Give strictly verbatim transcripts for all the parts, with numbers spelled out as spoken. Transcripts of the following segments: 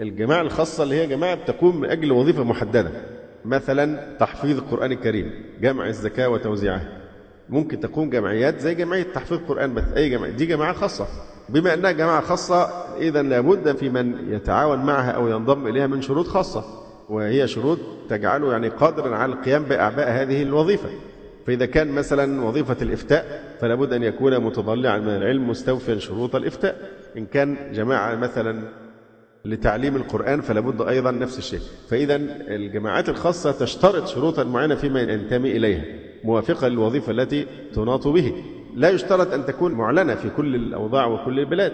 الجماعة الخاصة اللي هي جماعة بتقوم من أجل وظيفة محددة، مثلا تحفيظ القرآن الكريم، جمع الزكاة وتوزيعها. ممكن تقوم جمعيات زي جمعية تحفيظ القرآن، بس أي جمعية دي جماعة خاصة. بما أنها جماعة خاصة إذا لابد في من يتعاون معها أو ينضم إليها من شروط خاصة، وهي شروط تجعله يعني قادرا على القيام بأعباء هذه الوظيفة. فإذا كان مثلا وظيفة الإفتاء فلا بد أن يكون متضلعا من العلم مستوفيا شروط الإفتاء. إن كان جماعة مثلا لتعليم القرآن فلا بد أيضا نفس الشيء. فإذا الجماعات الخاصة تشترط شروطا معينة فيما ينتمي إليها موافقة للوظيفة التي تناط به. لا يشترط أن تكون معلنة في كل الأوضاع وكل البلاد.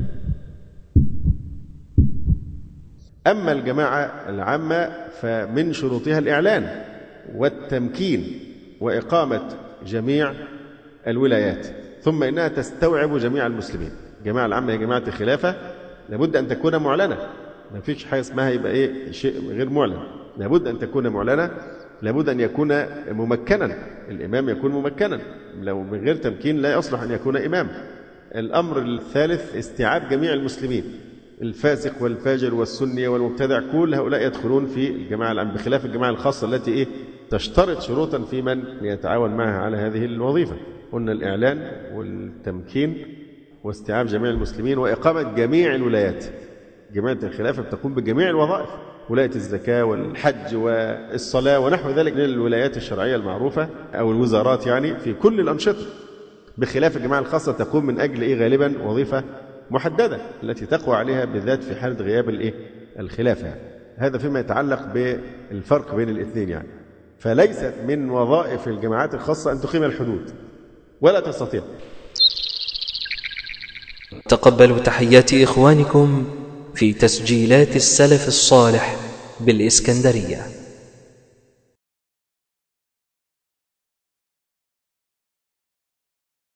أما الجماعة العامة فمن شروطها الإعلان والتمكين وإقامة جميع الولايات، ثم إنها تستوعب جميع المسلمين. الجماعة العامة هي جماعة الخلافة، لابد أن تكون معلنة. ما فيش حاجة اسمها يبقى إيه شيء غير معلن، لابد أن تكون معلنة، لابد أن يكون ممكنا، الإمام يكون ممكنا، لو من غير تمكين لا يصلح أن يكون إمام. الأمر الثالث استيعاب جميع المسلمين، الفاسق والفاجر والسني والمبتدع، كل هؤلاء يدخلون في الجماعة العامة، بخلاف الجماعة الخاصة التي إيه تشترط شروطا في من يتعاون معها على هذه الوظيفة. قلنا الإعلان والتمكين واستيعاب جميع المسلمين وإقامة جميع الولايات. جماعة الخلافة بتقوم بجميع الوظائف، ولاية الزكاة والحج والصلاة ونحو ذلك من الولايات الشرعية المعروفة أو الوزارات يعني في كل الأنشطة، بخلاف الجماعة الخاصة تقوم من أجل إيه غالبا وظيفة محددة التي تقوى عليها بالذات في حالة غياب الإيه الخلافة. هذا فيما يتعلق بالفرق بين الاثنين يعني. فليست من وظائف الجماعات الخاصة أن تقيم الحدود، ولا تستطيع. تقبلوا تحيات إخوانكم في تسجيلات السلف الصالح بالإسكندرية.